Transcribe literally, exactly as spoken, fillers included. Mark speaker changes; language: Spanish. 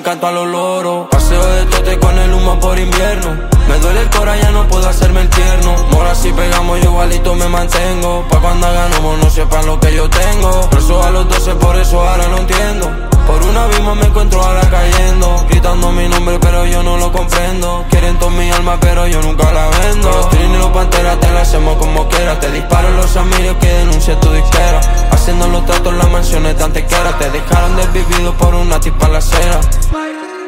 Speaker 1: canto a los loros. Paseo de tote con el humo por invierno. Me duele el cora, ya no puedo hacerme el tierno. Mora si pegamos yo igualito me mantengo. Pa' cuando ganamos no sepan lo que yo tengo. Preso a los doce, por eso ahora no entiendo. Por un abismo me encuentro ahora cayendo, gritando mi nombre pero yo no lo comprendo. Quieren toda mi alma pero yo nunca la vendo. Los trini y los panteras te la hacemos como quieras. Te disparo en los amigos que denuncia tu disquera. Haciendo los tratos en las mansiones de antequera. Te dejaron desvivido por una tipa en la acera.